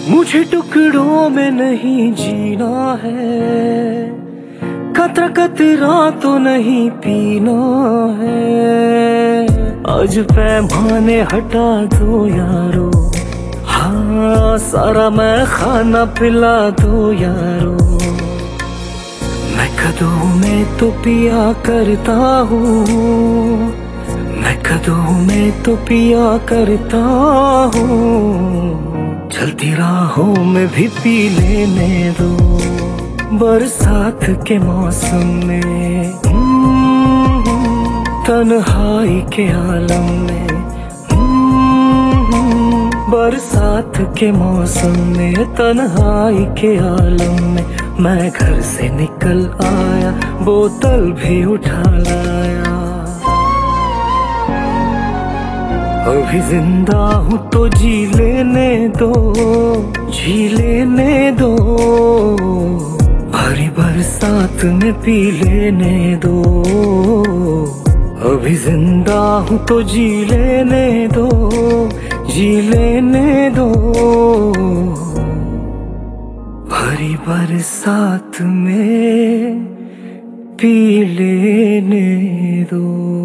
मुझे टुकड़ों में नहीं जीना है, कतरा कतरा तो नहीं पीना है। आज पैमाने हटा दो यारो, हाँ सारा मैं खाना पिला दो यारो। मैं कदों में तो पिया करता हूँ, मैं कदों में तो पिया करता हूँ। चलती राहों में भी पी लेने दो, बरसात के मौसम में तन्हाई के आलम में। बरसात के मौसम में तन्हाई के आलम में मैं घर से निकल आया, बोतल भी उठा लाया। अभी जिंदा हूँ तो जी लेने दो, जी लेने दो। भरी बरसात में पी लेने दो। अभी जिंदा हूँ तो जी लेने दो, जी लेने दो। भरी बरसात में पी लेने दो।